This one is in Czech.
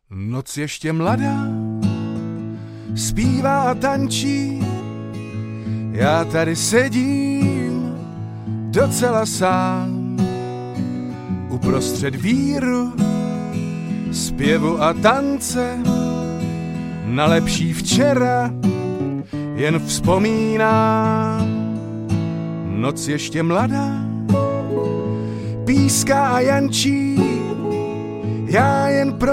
Noc ještě mladá, zpívá a tančí, já tady sedím docela sám. Uprostřed víru, zpěvu a tance, na lepší včera jen vzpomínám. Noc ještě mladá, píská a jančí, já jen pro